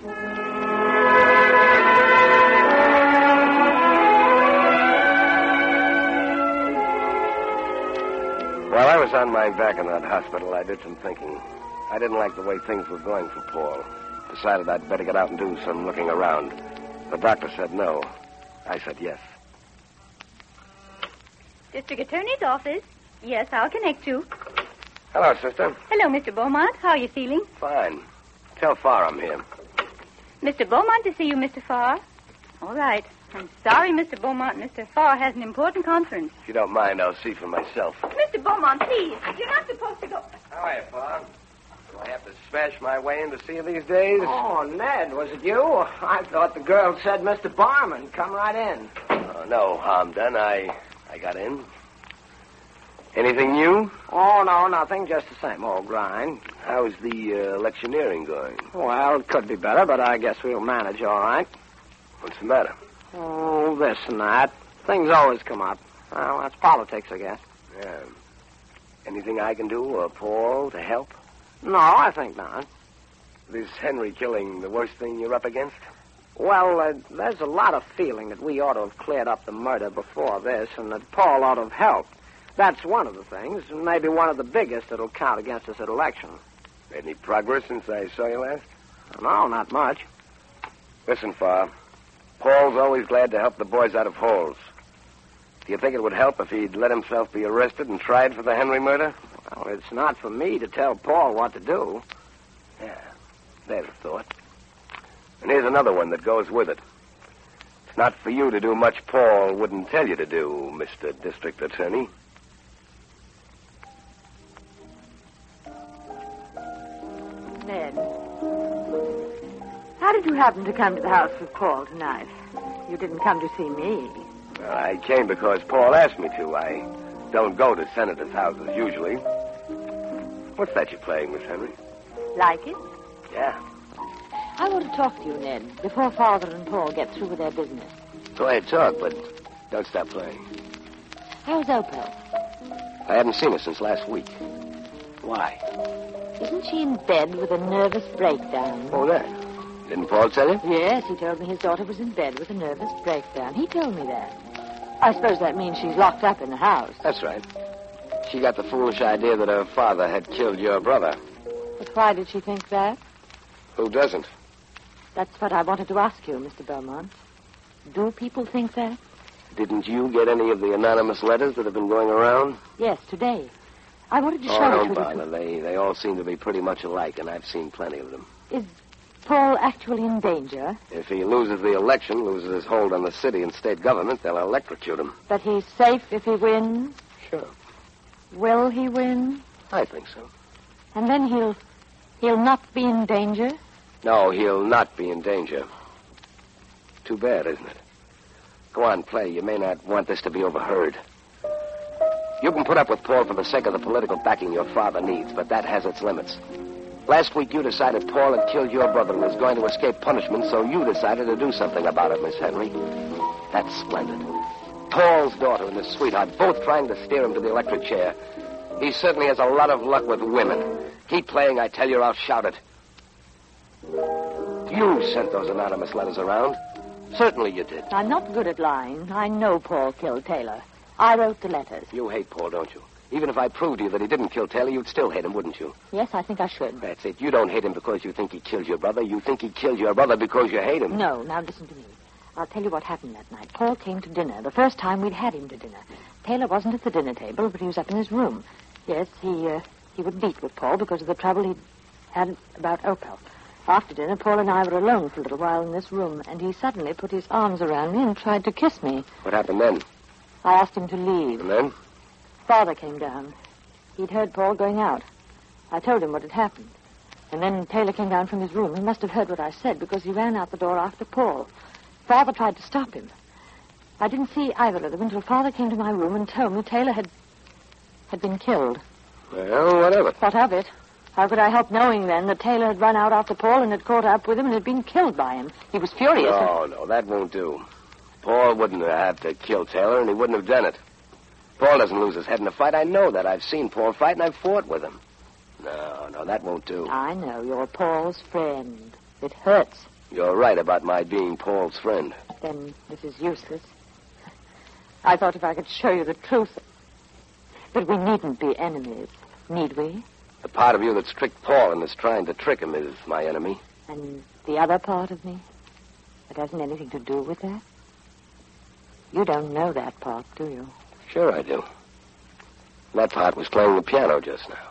While I was on my back in that hospital, I did some thinking. I didn't like the way things were going for Paul. Decided I'd better get out and do some looking around. The doctor said no. I said yes. District Attorney's office. Yes, I'll connect you. Hello, sister. Hello, Mr. Beaumont. How are you feeling? Fine. Tell Farr I'm here. Mr. Beaumont to see you, Mr. Farr. All right. I'm sorry, Mr. Beaumont. Mr. Farr has an important conference. If you don't mind, I'll see for myself. Mr. Beaumont, please. You're not supposed to go. How are you, Farr? Do I have to smash my way in to see you these days? Oh, Ned, was it you? I thought the girl said Mr. Barman. Come right in. No harm done. I got in. Anything new? Oh, no, nothing. Just the same old grind. How's the electioneering going? Well, it could be better, but I guess we'll manage all right. What's the matter? Oh, this and that. Things always come up. Well, that's politics, I guess. Yeah. Anything I can do or Paul to help? No, I think not. Is Henry killing the worst thing you're up against? Well, there's a lot of feeling that we ought to have cleared up the murder before this and that Paul ought to have helped. That's one of the things, and maybe one of the biggest that'll count against us at election. Made any progress since I saw you last? No, not much. Listen, Farr. Paul's always glad to help the boys out of holes. Do you think it would help if he'd let himself be arrested and tried for the Henry murder? Well, it's not for me to tell Paul what to do. Yeah, there's a thought. And here's another one that goes with it. It's not for you to do much Paul wouldn't tell you to do, Mr. District Attorney. Ned, how did you happen to come to the house with Paul tonight? You didn't come to see me. Well, I came because Paul asked me to. I don't go to senators' houses usually. What's that you're playing, Miss Henry? Like it? Yeah. I want to talk to you, Ned, before Father and Paul get through with their business. Go ahead, talk, but don't stop playing. How's Opal? I haven't seen her since last week. Why? Isn't she in bed with a nervous breakdown? Oh, that. Didn't Paul tell you? Yes, he told me his daughter was in bed with a nervous breakdown. He told me that. I suppose that means she's locked up in the house. That's right. She got the foolish idea that her father had killed your brother. But why did she think that? Who doesn't? That's what I wanted to ask you, Mr. Beaumont. Do people think that? Didn't you get any of the anonymous letters that have been going around? Yes, today. I wanted to show Oh, it don't to bother. you. They all seem to be pretty much alike, and I've seen plenty of them. Is Paul actually in danger? If he loses the election, loses his hold on the city and state government, they'll electrocute him. But he's safe if he wins? Sure. Will he win? I think so. And then he'll not be in danger? No, he'll not be in danger. Too bad, isn't it? Go on, play. You may not want this to be overheard. You can put up with Paul for the sake of the political backing your father needs, but that has its limits. Last week you decided Paul had killed your brother and was going to escape punishment, so you decided to do something about it, Miss Henry. That's splendid. Paul's daughter and his sweetheart both trying to steer him to the electric chair. He certainly has a lot of luck with women. Keep playing, I tell you, or I'll shout it. You sent those anonymous letters around. Certainly you did. I'm not good at lying. I know Paul killed Taylor. I wrote the letters. You hate Paul, don't you? Even if I proved to you that he didn't kill Taylor, you'd still hate him, wouldn't you? Yes, I think I should. That's it. You don't hate him because you think he killed your brother. You think he killed your brother because you hate him. No, now listen to me. I'll tell you what happened that night. Paul came to dinner, the first time we'd had him to dinner. Taylor wasn't at the dinner table, but he was up in his room. Yes, he would beat with Paul because of the trouble he'd had about Opal. After dinner, Paul and I were alone for a little while in this room, and he suddenly put his arms around me and tried to kiss me. What happened then? I asked him to leave. And then? Father came down. He'd heard Paul going out. I told him what had happened. And then Taylor came down from his room. He must have heard what I said because he ran out the door after Paul. Father tried to stop him. I didn't see either of them until Father came to my room and told me Taylor had been killed. Well, what of it? What of it? How could I help knowing then that Taylor had run out after Paul and had caught up with him and had been killed by him? He was furious. No, that won't do. Paul wouldn't have had to kill Taylor, and he wouldn't have done it. Paul doesn't lose his head in a fight. I know that. I've seen Paul fight, and I've fought with him. No, that won't do. I know. You're Paul's friend. It hurts. You're right about my being Paul's friend. Then this is useless. I thought if I could show you the truth. But we needn't be enemies, need we? The part of you that's tricked Paul and is trying to trick him is my enemy. And the other part of me that hasn't anything to do with that? You don't know that part, do you? Sure I do. That part was playing the piano just now.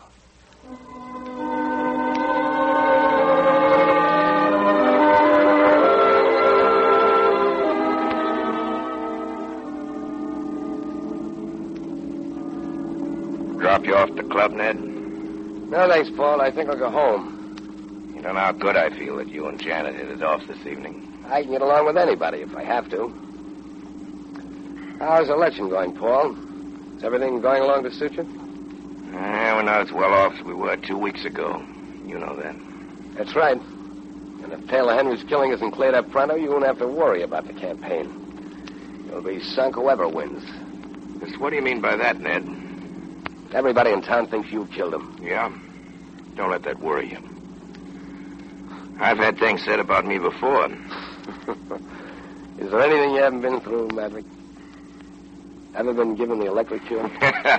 Drop you off at the club, Ned? No, thanks, Paul. I think I'll go home. You don't know how good I feel that you and Janet hit it off this evening. I can get along with anybody if I have to. How's the election going, Paul? Is everything going along to suit you? We're not as well off as we were 2 weeks ago. You know that. That's right. And if Taylor Henry's killing isn't cleared up pronto, you won't have to worry about the campaign. You'll be sunk whoever wins. Just what do you mean by that, Ned? Everybody in town thinks you killed him. Yeah? Don't let that worry you. I've had things said about me before. Is there anything you haven't been through, Maverick? Ever been given the electric cure?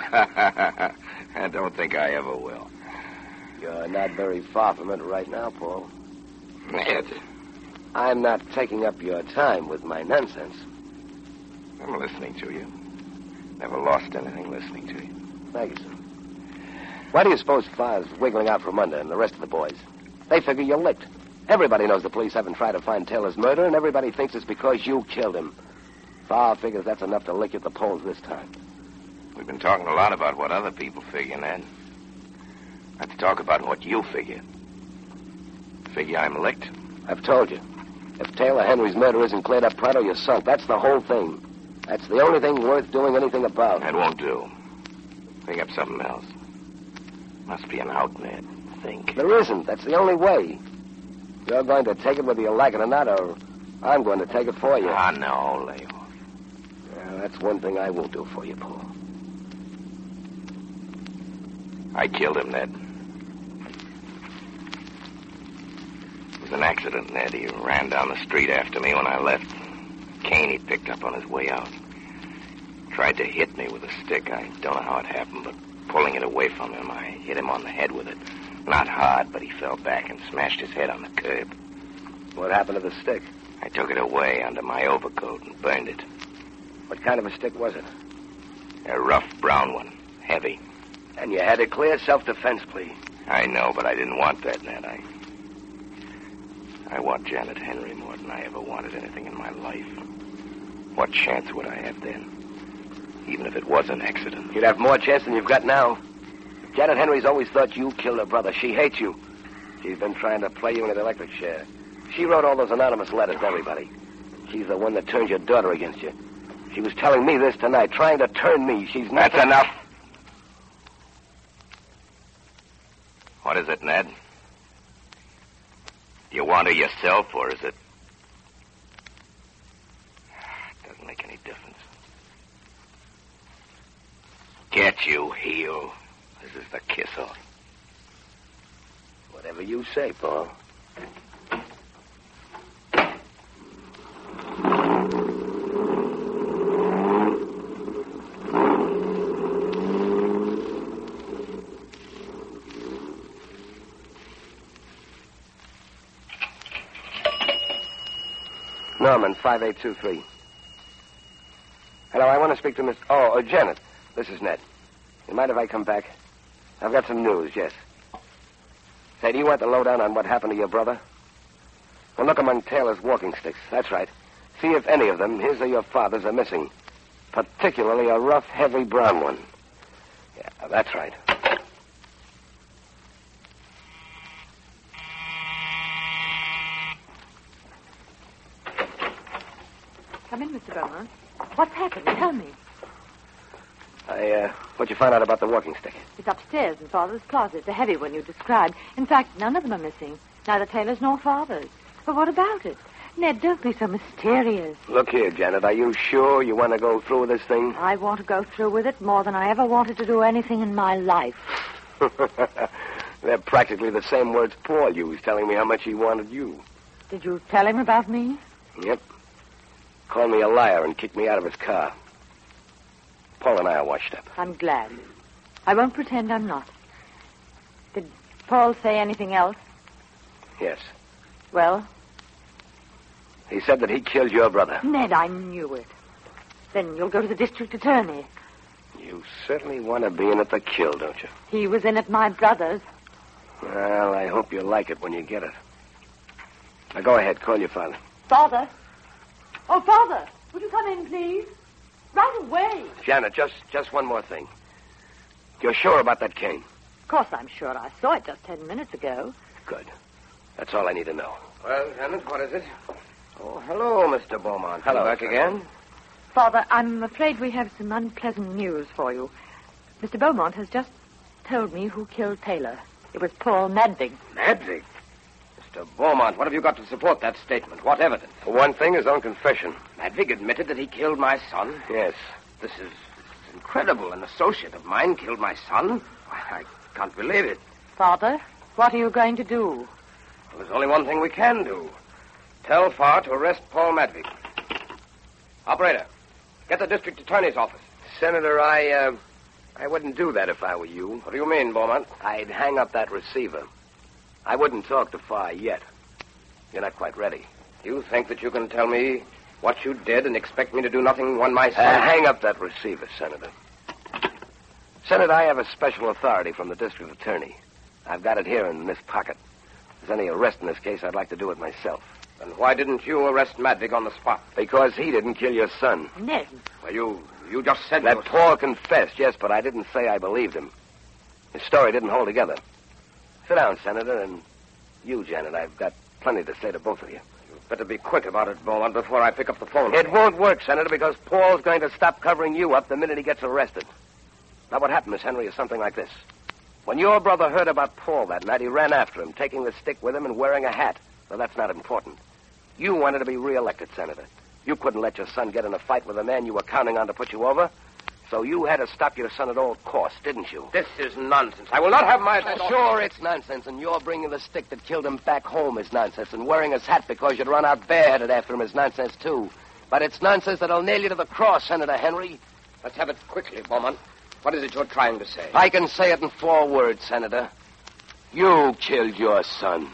I don't think I ever will. You're not very far from it right now, Paul. Ned. I'm not taking up your time with my nonsense. I'm listening to you. Never lost anything listening to you. Thank you, sir. Why do you suppose Farr's wiggling out from under and the rest of the boys? They figure you're licked. Everybody knows the police haven't tried to find Taylor's murder, and everybody thinks it's because you killed him. Farr figures that's enough to lick you at the polls this time. We've been talking a lot about what other people figure, Ned. Let's talk about what you figure. Figure I'm licked? I've told you. If Taylor Henry's murder isn't cleared up pronto, you're sunk. That's the whole thing. That's the only thing worth doing anything about. That won't do. Think up something else. Must be an out, Ned. Think. There isn't. That's the only way. You're going to take it whether you like it or not, or I'm going to take it for you. Ah, no, Leo. Well, that's one thing I won't do for you, Paul. I killed him, Ned. It was an accident, Ned. He ran down the street after me when I left. Cane he picked up on his way out. Tried to hit me with a stick. I don't know how it happened, but pulling it away from him, I hit him on the head with it. Not hard, but he fell back and smashed his head on the curb. What happened to the stick? I took it away under my overcoat and burned it. What kind of a stick was it? A rough brown one. Heavy. And you had a clear self-defense plea. I know, but I didn't want that, Ned. I want Janet Henry more than I ever wanted anything in my life. What chance would I have then? Even if it was an accident. You'd have more chance than you've got now. Janet Henry's always thought you killed her brother. She hates you. She's been trying to play you in an electric chair. She wrote all those anonymous letters to everybody. She's the one that turned your daughter against you. She was telling me this tonight, trying to turn me. She's not... That's enough. What is it, Ned? Do you want her yourself, or is it... It doesn't make any difference. Get you, heel. This is the kiss-off. Whatever you say, Paul. Norman, 5823. Hello, I want to speak to Miss... Janet. This is Ned. You mind if I come back? I've got some news, yes. Say, do you want the lowdown on what happened to your brother? Well, look among Taylor's walking sticks. That's right. See if any of them, his or your father's, are missing. Particularly a rough, heavy brown one. Yeah, that's right. Come in, Mr. Beaumont. What's happened? Tell me. What'd you find out about the walking stick? It's upstairs in Father's closet, the heavy one you described. In fact, none of them are missing. Neither Taylor's nor Father's. But what about it? Ned, don't be so mysterious. Look here, Janet. Are you sure you want to go through with this thing? I want to go through with it more than I ever wanted to do anything in my life. They're practically the same words Paul used, telling me how much he wanted you. Did you tell him about me? Yep. Called me a liar and kicked me out of his car. Paul and I are washed up. I'm glad. I won't pretend I'm not. Did Paul say anything else? Yes. Well? He said that he killed your brother. Ned, I knew it. Then you'll go to the district attorney. You certainly want to be in at the kill, don't you? He was in at my brother's. Well, I hope you like it when you get it. Now, go ahead. Call your father. Father? Oh, Father, would you come in, please? Right away. Janet, just one more thing. You're sure about that cane? Of course I'm sure. I saw it just 10 minutes ago. Good. That's all I need to know. Well, Janet, what is it? Oh, hello, Mr. Beaumont. Hello, back again? Father, I'm afraid we have some unpleasant news for you. Mr. Beaumont has just told me who killed Taylor. It was Paul Madvig. Madvig? Mr. Beaumont, what have you got to support that statement? What evidence? For one thing, his own confession. Madvig admitted that he killed my son? Yes. This is incredible. An associate of mine killed my son? I can't believe it. Father, what are you going to do? Well, there's only one thing we can do. Tell Farr to arrest Paul Madvig. Operator, get the district attorney's office. Senator, I wouldn't do that if I were you. What do you mean, Beaumont? I'd hang up that receiver. I wouldn't talk to Farr yet. You're not quite ready. You think that you can tell me what you did and expect me to do nothing on my son? Hang up that receiver, Senator. Senator, I have a special authority from the district attorney. I've got it here in this pocket. If there's any arrest in this case, I'd like to do it myself. Then why didn't you arrest Madvig on the spot? Because he didn't kill your son. Ned. Well, you just said that Paul confessed, yes, but I didn't say I believed him. His story didn't hold together. Sit down, Senator, and You, Janet. I've got plenty to say to both of you. Better be quick about it, Beaumont, before I pick up the phone. It won't work, Senator, because Paul's going to stop covering you up the minute he gets arrested. Now, what happened, Miss Henry, is something like this. When your brother heard about Paul that night, he ran after him, taking the stick with him and wearing a hat. Well, that's not important. You wanted to be reelected, Senator. You couldn't let your son get in a fight with a man you were counting on to put you over. So you had to stop your son at all costs, didn't you? This is nonsense. I will not have my... Sure, it's nonsense, and your bringing the stick that killed him back home is nonsense, and wearing his hat because you'd run out bareheaded after him is nonsense, too. But it's nonsense that'll nail you to the cross, Senator Henry. Let's have it quickly, Beaumont. What is it you're trying to say? I can say it in 4 words, Senator. You killed your son.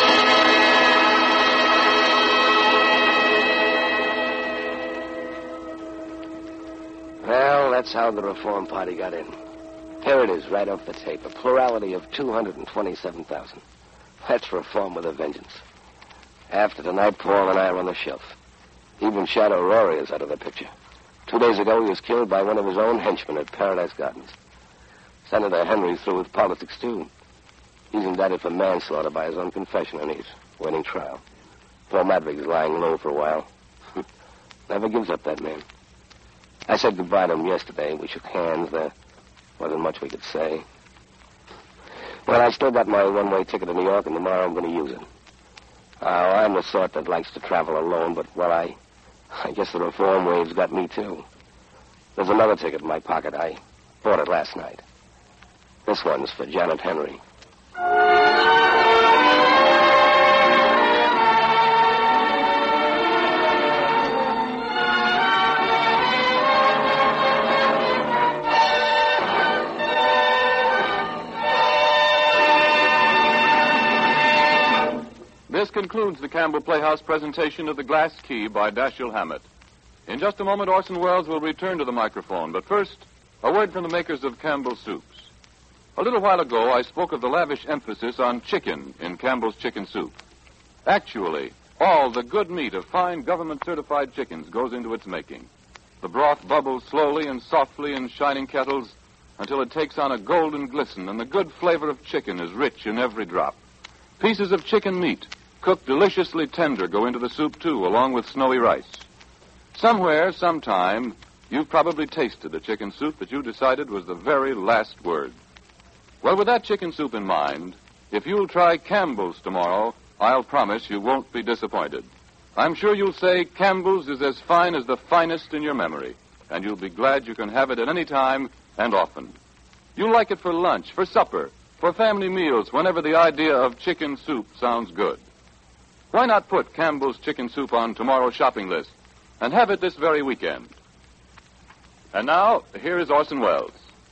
Well, that's how the Reform Party got in. Here it is, right off the tape. A plurality of 227,000. That's reform with a vengeance. After tonight, Paul and I are on the shelf. Even Shadow Rory is out of the picture. 2 days ago, he was killed by one of his own henchmen at Paradise Gardens. Senator Henry's through with politics, too. He's indicted for manslaughter by his own confession, and he's waiting trial. Paul Madvig is lying low for a while. Never gives up, that man. I said goodbye to him yesterday. We shook hands. There wasn't much we could say. Well, I still got my one-way ticket to New York, and tomorrow I'm going to use it. I'm the sort that likes to travel alone, but, well, I guess the reform wave's got me, too. There's another ticket in my pocket. I bought it last night. This one's for Janet Henry. This concludes the Campbell Playhouse presentation of The Glass Key by Dashiell Hammett. In just a moment, Orson Welles will return to the microphone. But first, a word from the makers of Campbell's Soups. A little while ago, I spoke of the lavish emphasis on chicken in Campbell's Chicken Soup. Actually, all the good meat of fine government-certified chickens goes into its making. The broth bubbles slowly and softly in shining kettles until it takes on a golden glisten, and the good flavor of chicken is rich in every drop. Pieces of chicken meat, cooked deliciously tender, go into the soup, too, along with snowy rice. Somewhere, sometime, you've probably tasted a chicken soup that you decided was the very last word. Well, with that chicken soup in mind, if you'll try Campbell's tomorrow, I'll promise you won't be disappointed. I'm sure you'll say Campbell's is as fine as the finest in your memory, and you'll be glad you can have it at any time and often. You'll like it for lunch, for supper, for family meals, whenever the idea of chicken soup sounds good. Why not put Campbell's Chicken Soup on tomorrow's shopping list and have it this very weekend? And now, here is Orson Welles.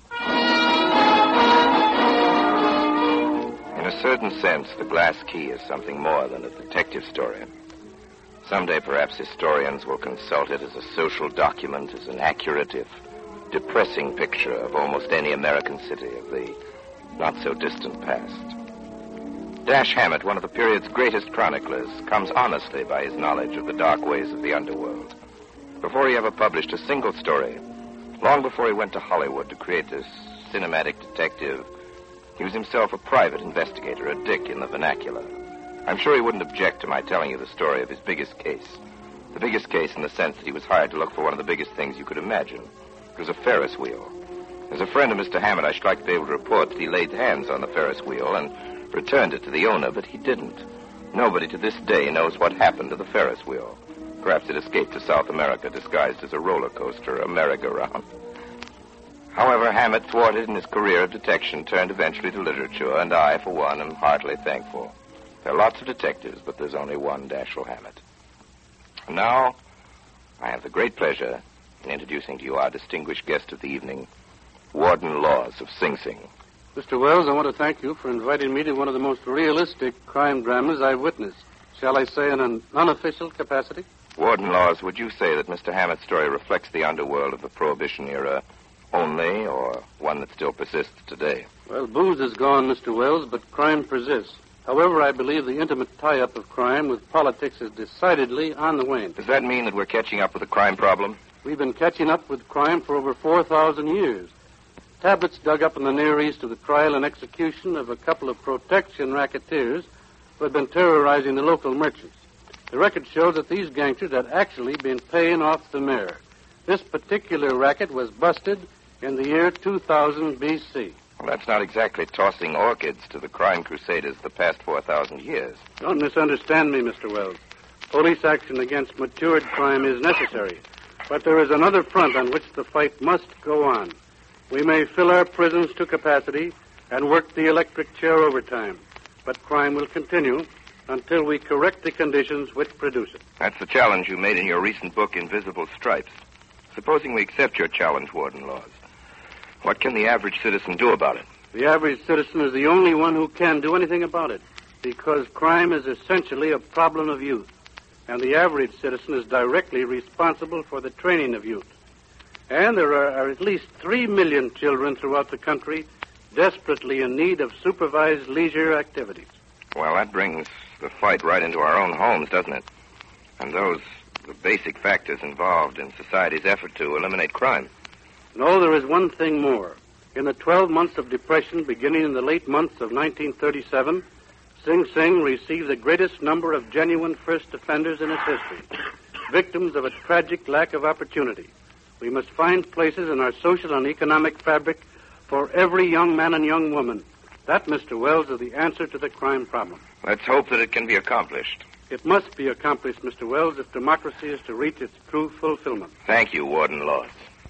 In a certain sense, The Glass Key is something more than a detective story. Someday, perhaps, historians will consult it as a social document, as an accurate, if depressing picture of almost any American city of the not-so-distant past. Dash Hammett, one of the period's greatest chroniclers, comes honestly by his knowledge of the dark ways of the underworld. Before he ever published a single story, long before he went to Hollywood to create this cinematic detective, he was himself a private investigator, a dick in the vernacular. I'm sure he wouldn't object to my telling you the story of his biggest case. The biggest case in the sense that he was hired to look for one of the biggest things you could imagine. It was a Ferris wheel. As a friend of Mr. Hammett, I should like to be able to report that he laid hands on the Ferris wheel and returned it to the owner, but he didn't. Nobody to this day knows what happened to the Ferris wheel. Perhaps it escaped to South America disguised as a roller coaster, a merry-go-round. However, Hammett, thwarted in his career of detection, turned eventually to literature, and I, for one, am heartily thankful. There are lots of detectives, but there's only one Dashiell Hammett. And now, I have the great pleasure in introducing to you our distinguished guest of the evening, Warden Laws of Sing Sing. Mr. Wells, I want to thank you for inviting me to one of the most realistic crime dramas I've witnessed. Shall I say in an unofficial capacity? Warden Laws, would you say that Mr. Hammett's story reflects the underworld of the Prohibition era only, or one that still persists today? Well, booze is gone, Mr. Wells, but crime persists. However, I believe the intimate tie-up of crime with politics is decidedly on the wane. Does that mean that we're catching up with the crime problem? We've been catching up with crime for over 4,000 years. Tablets dug up in the Near East of the trial and execution of a couple of protection racketeers who had been terrorizing the local merchants. The record shows that these gangsters had actually been paying off the mayor. This particular racket was busted in the year 2000 B.C. Well, that's not exactly tossing orchids to the crime crusaders the past 4,000 years. Don't misunderstand me, Mr. Wells. Police action against matured crime is necessary, but there is another front on which the fight must go on. We may fill our prisons to capacity and work the electric chair overtime, but crime will continue until we correct the conditions which produce it. That's the challenge you made in your recent book, Invisible Stripes. Supposing we accept your challenge, Warden Laws, what can the average citizen do about it? The average citizen is the only one who can do anything about it, because crime is essentially a problem of youth, and the average citizen is directly responsible for the training of youth. And there are at least 3 million children throughout the country desperately in need of supervised leisure activities. Well, that brings the fight right into our own homes, doesn't it? And those are the basic factors involved in society's effort to eliminate crime. No, there is one thing more. In the 12 months of depression beginning in the late months of 1937, Sing Sing received the greatest number of genuine first offenders in its history, victims of a tragic lack of opportunity. We must find places in our social and economic fabric for every young man and young woman. That, Mr. Wells, is the answer to the crime problem. Let's hope that it can be accomplished. It must be accomplished, Mr. Wells, if democracy is to reach its true fulfillment. Thank you, Warden Laws.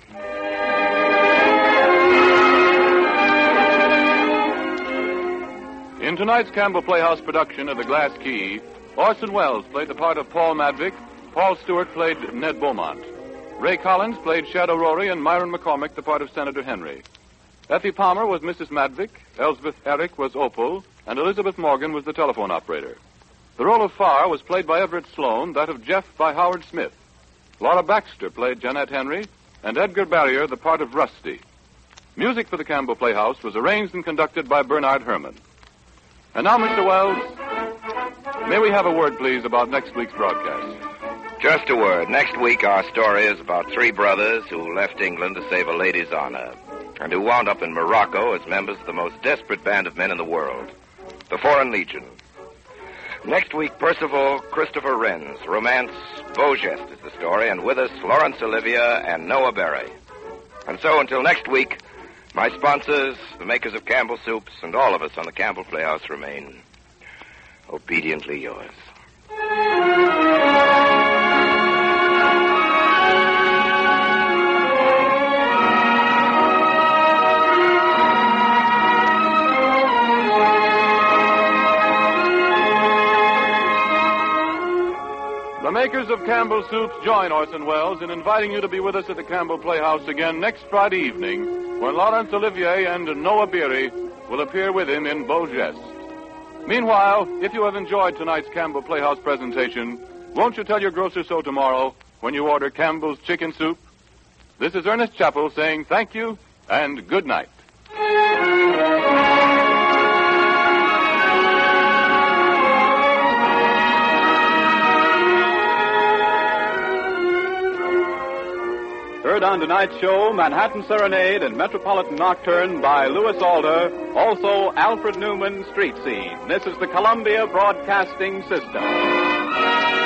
In tonight's Campbell Playhouse production of The Glass Key, Orson Welles played the part of Paul Madvig, Paul Stewart played Ned Beaumont. Ray Collins played Shadow Rory, and Myron McCormick the part of Senator Henry. Effie Palmer was Mrs. Madvig, Elsbeth Eric was Opal, and Elizabeth Morgan was the telephone operator. The role of Farr was played by Everett Sloane, that of Jeff by Howard Smith. Laura Baxter played Jeanette Henry, and Edgar Barrier the part of Rusty. Music for the Campbell Playhouse was arranged and conducted by Bernard Herrmann. And now, Mr. Wells, may we have a word, please, about next week's broadcast? Just a word. Next week, our story is about 3 brothers who left England to save a lady's honor, and who wound up in Morocco as members of the most desperate band of men in the world, the Foreign Legion. Next week, Percival Christopher Wren's romance, Beau Geste, is the story, and with us, Laurence Olivier and Noah Berry. And so, until next week, my sponsors, the makers of Campbell Soups, and all of us on the Campbell Playhouse remain obediently yours. The makers of Campbell Soups join Orson Welles in inviting you to be with us at the Campbell Playhouse again next Friday evening, when Laurence Olivier and Noah Beery will appear with him in Beau Geste. Meanwhile, if you have enjoyed tonight's Campbell Playhouse presentation, won't you tell your grocer so tomorrow when you order Campbell's Chicken Soup? This is Ernest Chappell saying thank you and good night. Heard on tonight's show, Manhattan Serenade and Metropolitan Nocturne by Louis Alder, also Alfred Newman, Street Scene. This is the Columbia Broadcasting System.